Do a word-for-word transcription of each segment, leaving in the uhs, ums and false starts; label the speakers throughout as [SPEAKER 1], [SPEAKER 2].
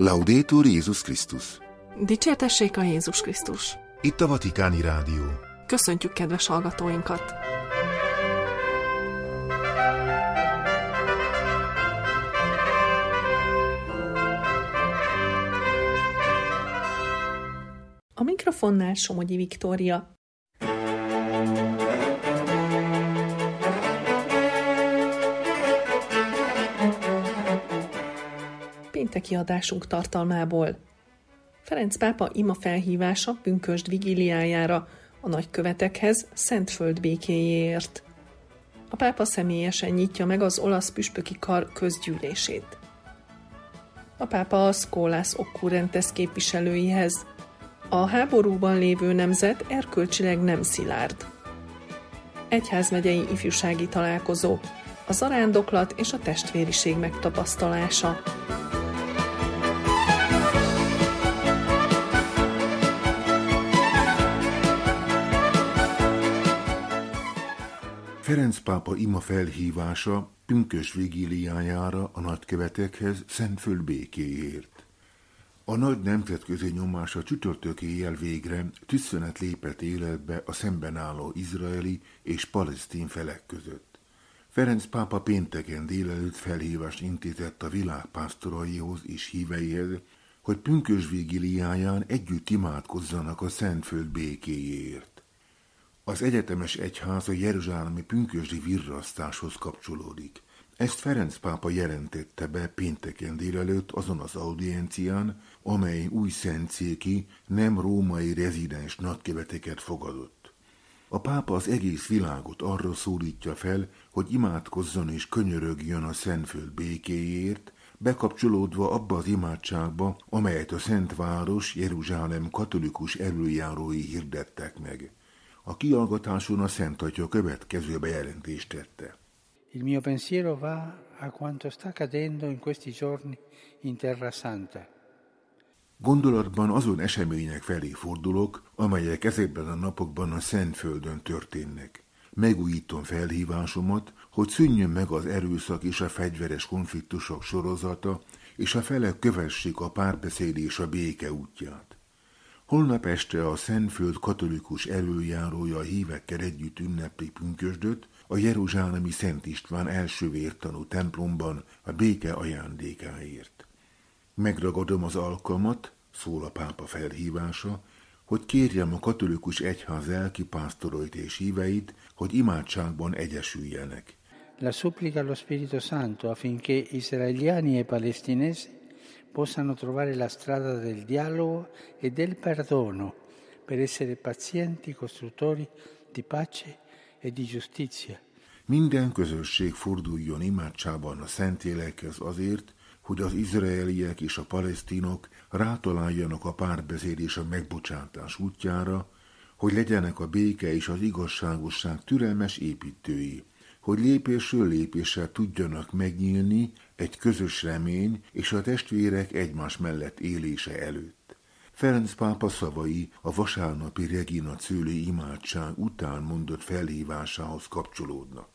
[SPEAKER 1] Laudetur Jézus Krisztus.
[SPEAKER 2] Dicsértessék a Jézus Krisztus.
[SPEAKER 1] Itt a Vatikáni Rádió.
[SPEAKER 2] Köszöntjük kedves hallgatóinkat! A mikrofonnál Somogyi Viktória. Pénteki adásunk tartalmából. Ferenc pápa ima felhívása pünkösd vigíliájára a nagykövetekhez Szentföld békéjéért. A pápa személyesen nyitja meg az olasz püspöki kar közgyűlését. A pápa a Scholas Occurrentes képviselőihez. A háborúban lévő nemzet erkölcsileg nem szilárd. Egyházmegyei ifjúsági találkozó, a zarándoklat és a testvériség megtapasztalása.
[SPEAKER 1] Ferenc pápa ima felhívása pünkösd vigíliájára a nagykövetekhez Szentföld békéjéért. A nagy nemzetközi nyomás a csütörtök éjjel végre tűzszünet lépett életbe a szemben álló izraeli és palesztin felek között. Ferenc pápa pénteken délelőtt felhívást intézett a világ pásztoraihoz és híveihez, hogy pünkösd vigíliáján együtt imádkozzanak a Szentföld békéjéért. Az egyetemes egyház a jeruzsálemi pünkösdi virrasztáshoz kapcsolódik. Ezt Ferenc pápa jelentette be pénteken délelőtt azon az audiencián, amelyen új szentszéki, nem római rezidens nagyköveteket fogadott. A pápa az egész világot arra szólítja fel, hogy imádkozzon és könyörögjön a Szentföld békéjéért, bekapcsolódva abba az imádságba, amelyet a Szent Város Jeruzsálem katolikus előjárói hirdettek meg. A kihallgatáson a Szent Atya következő bejelentést tette.
[SPEAKER 3] Il mio pensiero va a quanto sta accadendo in questi giorni in Terra Santa.
[SPEAKER 1] Gondolatban azon események felé fordulok, amelyek ezekben a napokban a Szentföldön történnek. Megújítom felhívásomat, hogy szűnjön meg az erőszak és a fegyveres konfliktusok sorozata, és a felek kövessék a párbeszéd és a béke útját. Holnap este a Szentföld katolikus előjárója a hívekkel együtt ünnepli pünkösdöt a jeruzsálemi Szent István első vértanú templomban a béke ajándékáért. Megragadom az alkalmat, szól a pápa felhívása, hogy kérjem a katolikus egyház lelkipásztorait és híveit, hogy imádságban egyesüljenek.
[SPEAKER 3] La supplica allo Spirito Santo affinché israeliani e palestinesi possano trovare la strada del dialogo e del perdono per essere pazienti costruttori di pace e di giustizia.
[SPEAKER 1] Minden közösség forduljon imádságban a Szentlélekhez azért, hogy az izraeliek és a palesztinok rátaláljanak a párbeszéd és a megbocsátás útjára, hogy legyenek a béke és az igazságosság türelmes építői, hogy lépésről lépésre tudjanak megnyílni egy közös remény és a testvérek egymás mellett élése előtt. Ferenc pápa szavai a vasárnapi Regina Coeli imádság után mondott felhívásához kapcsolódnak.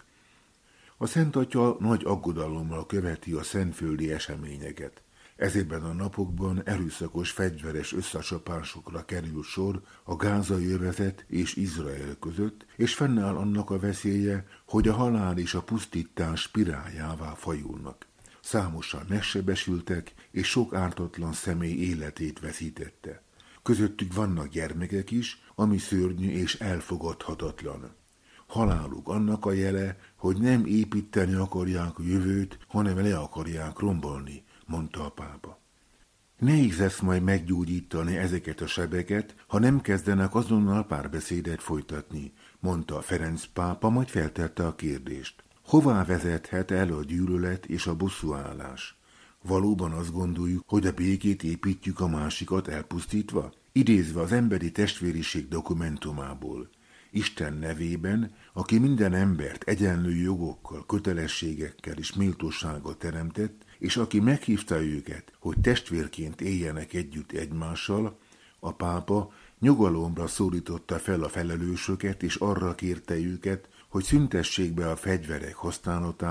[SPEAKER 1] A Szent Atya nagy aggodalommal követi a szentföldi eseményeket. Ezekben a napokban erőszakos fegyveres összecsapásokra kerül sor a gázai övezet és Izrael között, és fennáll annak a veszélye, hogy a halál és a pusztítás spiráljává fajulnak. Számosan megsebesültek, és sok ártatlan személy életét veszítette. Közöttük vannak gyermekek is, ami szörnyű és elfogadhatatlan. Haláluk annak a jele, hogy nem építeni akarják a jövőt, hanem le akarják rombolni, mondta a pápa. Nehéz lesz majd meggyógyítani ezeket a sebeket, ha nem kezdenek azonnal párbeszédet folytatni, mondta Ferenc pápa, majd feltette a kérdést. Hová vezethet el a gyűlölet és a bosszúállás? Valóban azt gondoljuk, hogy a békét építjük a másikat elpusztítva? Idézve az emberi testvériség dokumentumából. Isten nevében, aki minden embert egyenlő jogokkal, kötelességekkel és méltósággal teremtett, és aki meghívta őket, hogy testvérként éljenek együtt egymással, a pápa nyugalomra szólította fel a felelősöket, és arra kérte őket, hogy szüntessék be a fegyverek használatát,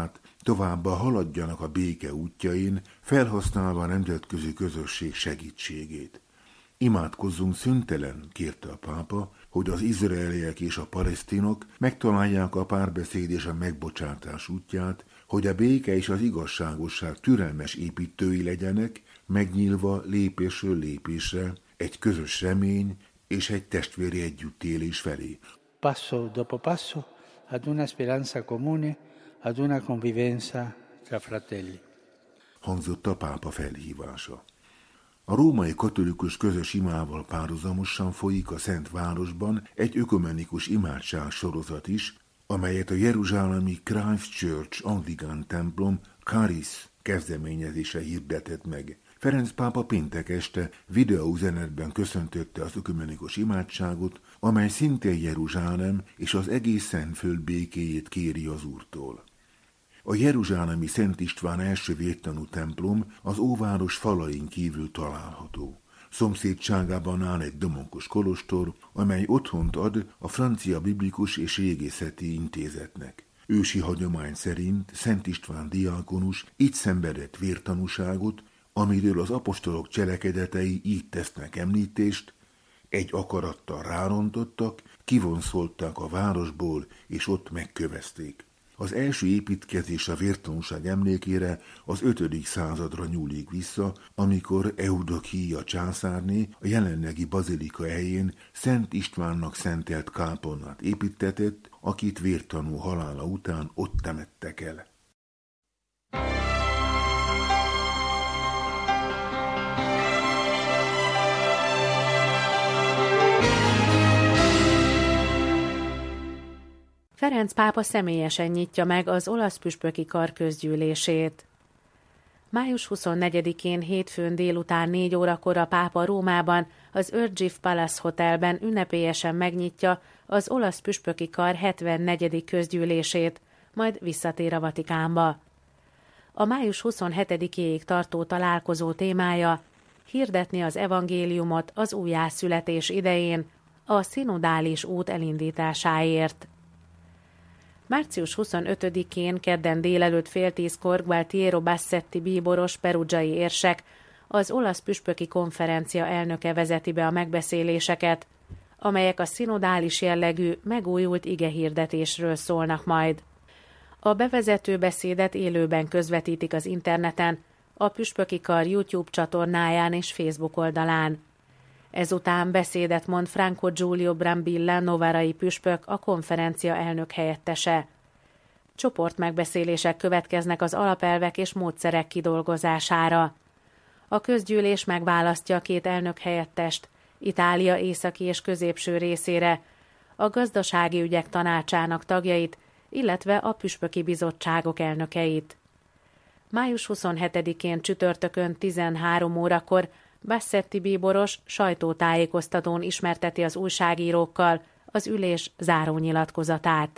[SPEAKER 1] továbbá haladjanak a béke útjain, felhasználva a nemzetközi közösség segítségét. Imádkozzunk szüntelen, kérte a pápa, hogy az izraeliek és a palesztinok megtalálják a párbeszéd és a megbocsátás útját, hogy a béke és az igazságosság türelmes építői legyenek, megnyílva lépésről lépésre egy közös remény és egy testvéri együttélés felé.
[SPEAKER 3] Passo dopo passo ad una speranza comune, ad una convivenza tra fratelli.
[SPEAKER 1] Hangzott a pápa felhívása. A római katolikus közös imával párhuzamosan folyik a Szent Városban egy ökumenikus imádság sorozat is, amelyet a jeruzsálemi Christ Church anglikán templom Charis kezdeményezése hirdetett meg. Ferenc pápa péntek este videóüzenetben köszöntötte az ökumenikus imádságot, amely szintén Jeruzsálem és az egész Szentföld békéjét kéri az Úrtól. A jeruzsálemi Szent István első vértanú templom az óváros falain kívül található. Szomszédságában áll egy domonkos kolostor, amely otthont ad a francia biblikus és régészeti intézetnek. Ősi hagyomány szerint Szent István diákonus így szenvedett vértanúságot, amiről az apostolok cselekedetei így tesznek említést, egy akarattal rárontottak, kivonszolták a városból, és ott megkövezték. Az első építkezés a vértanúság emlékére az ötödik századra nyúlik vissza, amikor Eudokíja császárné a jelenlegi bazilika helyén Szent Istvánnak szentelt kápolnát építtetett, akit vértanú halála után ott temettek el.
[SPEAKER 4] Ferenc pápa személyesen nyitja meg az olasz püspöki kar közgyűlését. május huszonnegyedikén hétfőn délután négy órakor a pápa Rómában, az Urgif Palace Hotelben ünnepélyesen megnyitja az olasz püspöki kar hetvennegyedik közgyűlését, majd visszatér a Vatikánba. A május huszonhetedikéig tartó találkozó témája hirdetni az evangéliumot az újjászületés idején a szinodális út elindításáért. március huszonötödikén kedden délelőtt fél tízkor Gualtiero Bassetti bíboros perugiai érsek, az olasz püspöki konferencia elnöke vezeti be a megbeszéléseket, amelyek a szinodális jellegű, megújult igehirdetésről szólnak majd. A bevezető beszédet élőben közvetítik az interneten, a püspöki kar YouTube csatornáján és Facebook oldalán. Ezután beszédet mond Franco Giulio Brambilla novarai püspök, a konferencia elnök helyettese. Csoportmegbeszélések következnek az alapelvek és módszerek kidolgozására. A közgyűlés megválasztja a két elnök helyettest, Itália északi és középső részére, a gazdasági ügyek tanácsának tagjait, illetve a püspöki bizottságok elnökeit. május huszonhetedikén csütörtökön tizenhárom órakor Bassetti bíboros sajtótájékoztatón ismerteti az újságírókkal az ülés zárónyilatkozatát.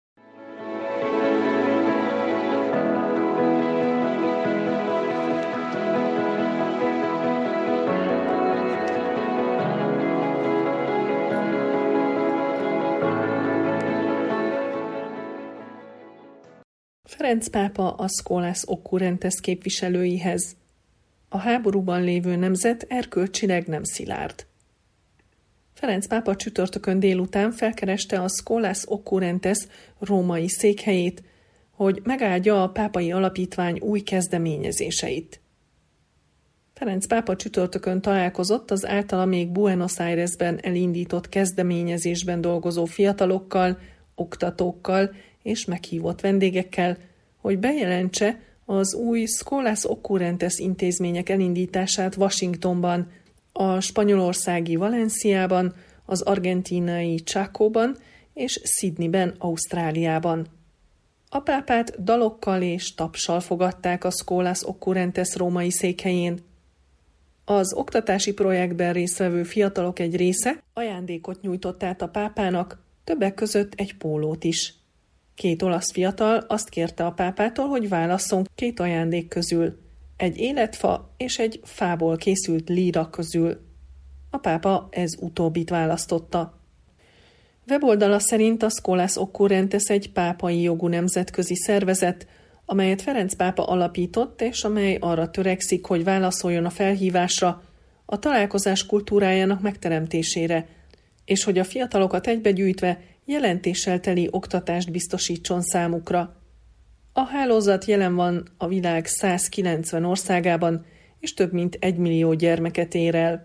[SPEAKER 2] Ferenc pápa a Scholas Occurrentes képviselőihez. A háborúban lévő nemzet erkölcsileg nem szilárd. Ferenc pápa csütörtökön délután felkereste a Scholas Occurrentes római székhelyét, hogy megáldja a pápai alapítvány új kezdeményezéseit. Ferenc pápa csütörtökön találkozott az általa még Buenos Airesben elindított kezdeményezésben dolgozó fiatalokkal, oktatókkal és meghívott vendégekkel, hogy bejelentse az új Scholas Occurrentes intézmények elindítását Washingtonban, a spanyolországi Valenciában, az argentínai Chacóban és Sydneyben, Ausztráliában. A pápát dalokkal és tapssal fogadták a Scholas Occurrentes római székhelyén. Az oktatási projektben résztvevő fiatalok egy része ajándékot nyújtott át a pápának, többek között egy pólót is. Két olasz fiatal azt kérte a pápától, hogy válasszon két ajándék közül, egy életfa és egy fából készült líra közül. A pápa ez utóbbit választotta. Weboldala szerint a Scholas Occurrentes egy pápai jogú nemzetközi szervezet, amelyet Ferenc pápa alapított, és amely arra törekszik, hogy válaszoljon a felhívásra, a találkozás kultúrájának megteremtésére, és hogy a fiatalokat egybegyűjtve jelentéssel teli oktatást biztosítson számukra. A hálózat jelen van a világ százkilencven országában, és több mint egy millió gyermeket ér el.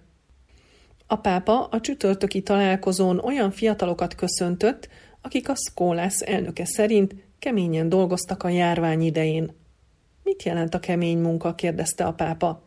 [SPEAKER 2] A pápa a csütörtöki találkozón olyan fiatalokat köszöntött, akik a Scholas elnöke szerint keményen dolgoztak a járvány idején. Mit jelent a kemény munka? Kérdezte a pápa.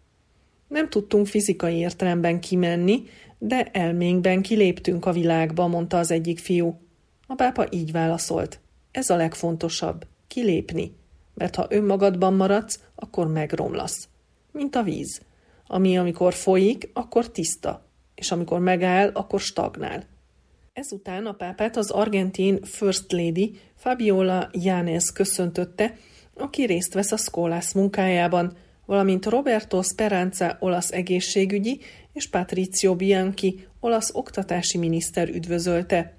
[SPEAKER 2] Nem tudtunk fizikai értelemben kimenni, de elménkben kiléptünk a világba, mondta az egyik fiú. A pápa így válaszolt. Ez a legfontosabb, kilépni, mert ha önmagadban maradsz, akkor megromlasz. Mint a víz, ami amikor folyik, akkor tiszta, és amikor megáll, akkor stagnál. Ezután a pápát az argentin First Lady Fabiola Yáñez köszöntötte, aki részt vesz a Scholas munkájában, valamint Roberto Speranza olasz egészségügyi és Patrizio Bianchi olasz oktatási miniszter üdvözölte.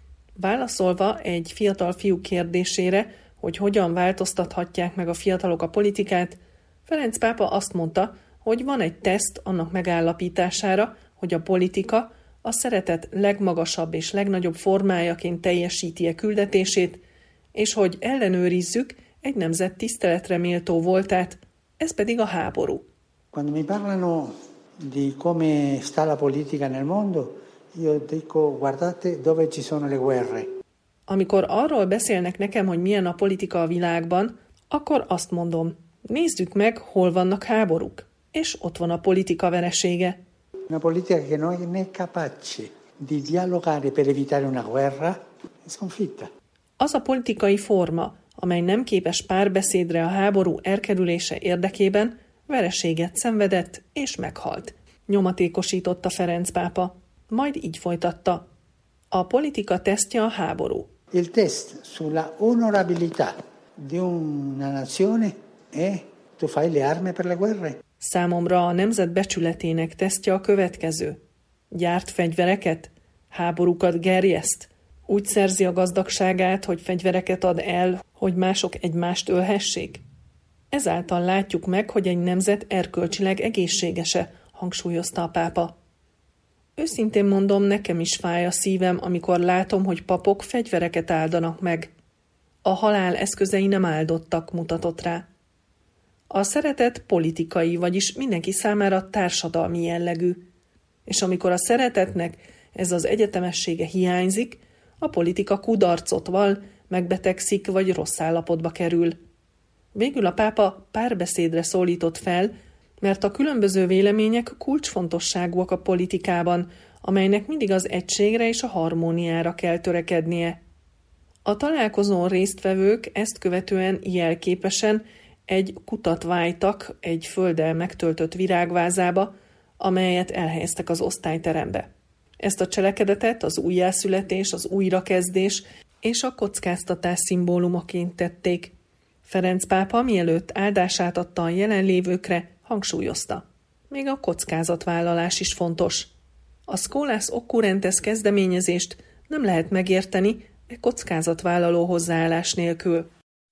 [SPEAKER 2] Válaszolva egy fiatal fiú kérdésére, hogy hogyan változtathatják meg a fiatalok a politikát, Ferenc pápa azt mondta, hogy van egy teszt annak megállapítására, hogy a politika a szeretet legmagasabb és legnagyobb formájaként teljesíti-e küldetését, és hogy ellenőrizzük egy nemzet tiszteletre méltó voltát, ez pedig a háború.
[SPEAKER 3] Quando mi parlano di come sta la politica nel mondo, io dico guardate dove ci sono le guerre.
[SPEAKER 2] Amikor arról beszélnek nekem, hogy milyen a politika a világban, akkor azt mondom, nézzük meg, hol vannak háborúk, és ott van a politika veresége.
[SPEAKER 3] Una politica che non è capace di dialogare per evitare una guerra è sconfitta.
[SPEAKER 2] Az a politikai forma, amely nem képes párbeszédre a háború elkerülése érdekében, vereséget szenvedett és meghalt. Nyomatékosította Ferenc pápa. Majd így folytatta. A politika tesztje a háború.
[SPEAKER 3] Il test sulla onorabilità di una nazione è tu fai le armi per le guerre.
[SPEAKER 2] Számomra a nemzet becsületének tesztje a következő. Gyárt fegyvereket, háborúkat gerjeszt, úgy szerzi a gazdagságát, hogy fegyvereket ad el, hogy mások egymást ölhessék. Ezáltal látjuk meg, hogy egy nemzet erkölcsileg egészségese, hangsúlyozta a pápa. Őszintén mondom, nekem is fáj a szívem, amikor látom, hogy papok fegyvereket áldanak meg. A halál eszközei nem áldottak, mutatott rá. A szeretet politikai, vagyis mindenki számára társadalmi jellegű. És amikor a szeretetnek ez az egyetemessége hiányzik, a politika kudarcot val, megbetegszik vagy rossz állapotba kerül. Végül a pápa párbeszédre szólított fel, mert a különböző vélemények kulcsfontosságúak a politikában, amelynek mindig az egységre és a harmóniára kell törekednie. A találkozón résztvevők ezt követően jelképesen egy kutat vájtak egy földdel megtöltött virágvázába, amelyet elhelyeztek az osztályterembe. Ezt a cselekedetet az újjászületés, az újrakezdés és a kockáztatás szimbólumaként tették. Ferenc pápa mielőtt áldását adta a jelenlévőkre, hangsúlyozta. Még a kockázatvállalás is fontos. A Scholas Occurrentes kezdeményezést nem lehet megérteni egy kockázatvállaló hozzáállás nélkül.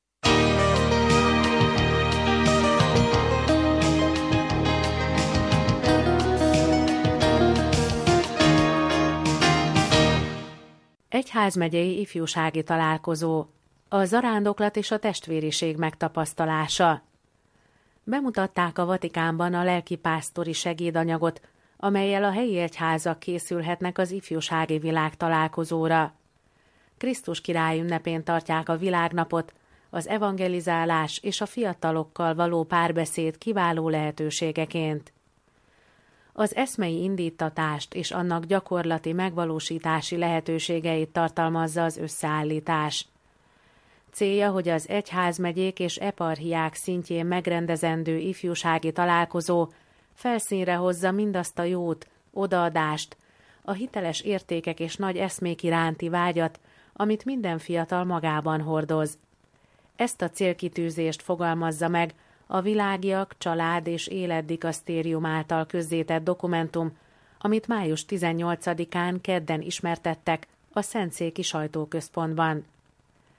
[SPEAKER 4] Egyházmegyei ifjúsági találkozó. A zarándoklat és a testvériség megtapasztalása. Bemutatták a Vatikánban a lelkipásztori segédanyagot, amellyel a helyi egyházak készülhetnek az ifjúsági világtalálkozóra. Krisztus király ünnepén tartják a világnapot, az evangelizálás és a fiatalokkal való párbeszéd kiváló lehetőségeként. Az eszmei indítatást és annak gyakorlati megvalósítási lehetőségeit tartalmazza az összeállítás. Célja, hogy az egyházmegyék és eparchiák szintjén megrendezendő ifjúsági találkozó felszínre hozza mindazt a jót, odaadást, a hiteles értékek és nagy eszmék iránti vágyat, amit minden fiatal magában hordoz. Ezt a célkitűzést fogalmazza meg a Világiak, Család és Életdikasztérium által közzétett dokumentum, amit május tizennyolcadikán kedden ismertettek a Szentszéki Sajtóközpontban.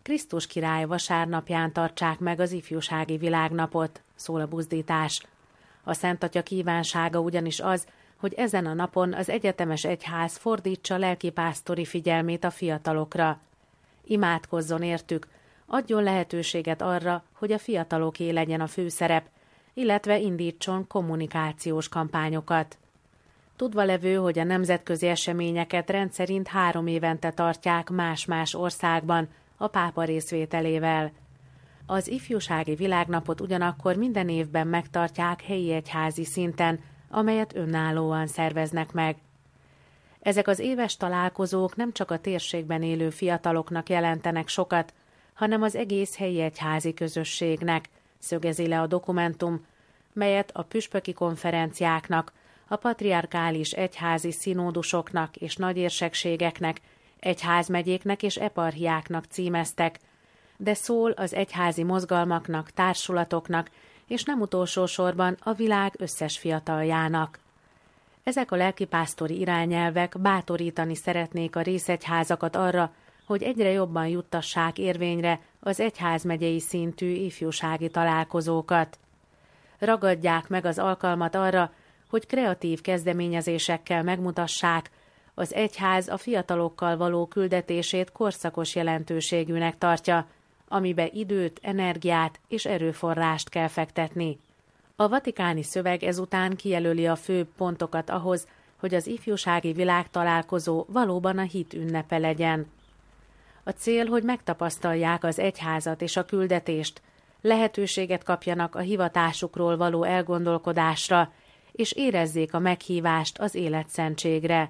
[SPEAKER 4] Krisztus király vasárnapján tartsák meg az ifjúsági világnapot, szól a buzdítás. A Szent Atya kívánsága ugyanis az, hogy ezen a napon az egyetemes egyház fordítsa lelkipásztori figyelmét a fiatalokra. Imádkozzon értük, adjon lehetőséget arra, hogy a fiataloké legyen a főszerep, illetve indítson kommunikációs kampányokat. Tudva levő, hogy a nemzetközi eseményeket rendszerint három évente tartják más-más országban, a pápa részvételével. Az ifjúsági világnapot ugyanakkor minden évben megtartják helyi egyházi szinten, amelyet önállóan szerveznek meg. Ezek az éves találkozók nem csak a térségben élő fiataloknak jelentenek sokat, hanem az egész helyi egyházi közösségnek, szögezi le a dokumentum, melyet a püspöki konferenciáknak, a patriarkális egyházi színódusoknak és nagyérsekségeknek, egyházmegyéknek és eparchiáknak címeztek, de szól az egyházi mozgalmaknak, társulatoknak, és nem utolsó sorban a világ összes fiataljának. Ezek a lelkipásztori irányelvek bátorítani szeretnék a részegyházakat arra, hogy egyre jobban juttassák érvényre az egyházmegyei szintű ifjúsági találkozókat. Ragadják meg az alkalmat arra, hogy kreatív kezdeményezésekkel megmutassák, az egyház a fiatalokkal való küldetését korszakos jelentőségűnek tartja, amibe időt, energiát és erőforrást kell fektetni. A vatikáni szöveg ezután kijelöli a főbb pontokat ahhoz, hogy az ifjúsági világtalálkozó valóban a hit ünnepe legyen. A cél, hogy megtapasztalják az egyházat és a küldetést, lehetőséget kapjanak a hivatásukról való elgondolkodásra, és érezzék a meghívást az életszentségre.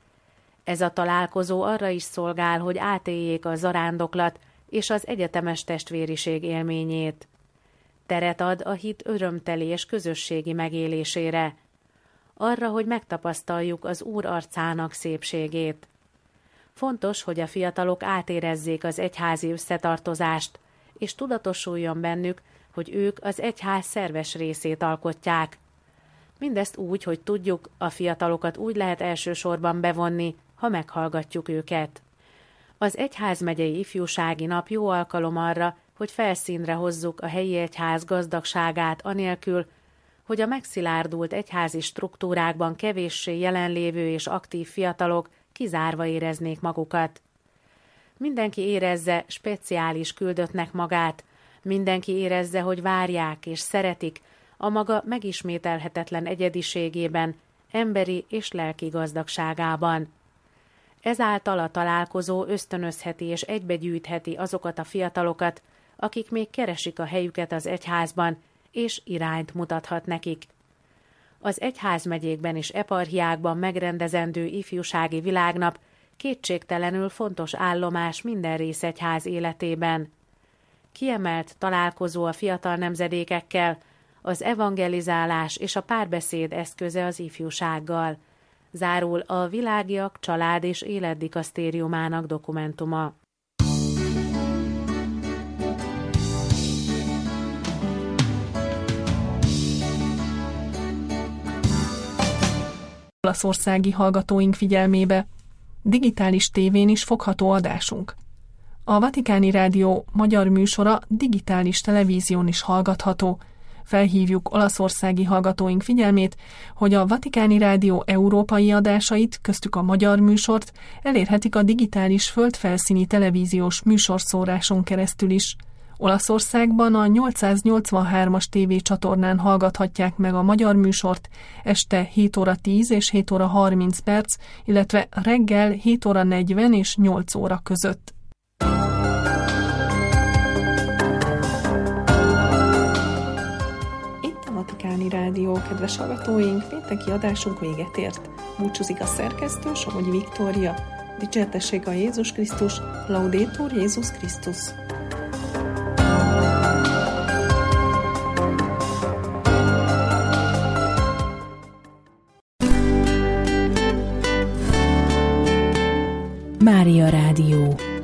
[SPEAKER 4] Ez a találkozó arra is szolgál, hogy átéljék a zarándoklat és az egyetemes testvériség élményét. Teret ad a hit örömteli és közösségi megélésére, arra, hogy megtapasztaljuk az Úr arcának szépségét. Fontos, hogy a fiatalok átérezzék az egyházi összetartozást, és tudatosuljon bennük, hogy ők az egyház szerves részét alkotják. Mindezt úgy, hogy tudjuk, a fiatalokat úgy lehet elsősorban bevonni, ha meghallgatjuk őket. Az egyházmegyei ifjúsági nap jó alkalom arra, hogy felszínre hozzuk a helyi egyház gazdagságát anélkül, hogy a megszilárdult egyházi struktúrákban kevéssé jelenlévő és aktív fiatalok kizárva éreznék magukat. Mindenki érezze, speciális küldöttnek magát, mindenki érezze, hogy várják és szeretik, a maga megismételhetetlen egyediségében, emberi és lelki gazdagságában. Ezáltal a találkozó ösztönözheti és egybegyűjtheti azokat a fiatalokat, akik még keresik a helyüket az egyházban, és irányt mutathat nekik. Az egyházmegyékben és eparchiákban megrendezendő ifjúsági világnap kétségtelenül fontos állomás minden részegyház életében. Kiemelt találkozó a fiatal nemzedékekkel, az evangelizálás és a párbeszéd eszköze az ifjúsággal. Zárul a Világiak család- és életdikasztériumának dokumentuma.
[SPEAKER 2] Olaszországi hallgatóink figyelmébe. Digitális tévén is fogható adásunk. A Vatikáni Rádió magyar műsora digitális televízión is hallgatható. Felhívjuk olaszországi hallgatóink figyelmét, hogy a Vatikáni Rádió európai adásait, köztük a magyar műsort elérhetik a digitális földfelszíni televíziós műsorszóráson keresztül is. Olaszországban a nyolcszáznyolcvanhármas tévécsatornán hallgathatják meg a magyar műsort este hét óra tíz és hét óra harminc perc, illetve reggel hét óra negyven és nyolc óra között. Vatikáni Rádió, kedves hallgatóink, pénteki adásunk véget ért. Búcsúzik a szerkesztő, Somogyi Viktória. Dicsértessék a Jézus Krisztus, Laudetur Jézus Krisztus.
[SPEAKER 5] Mária Rádió.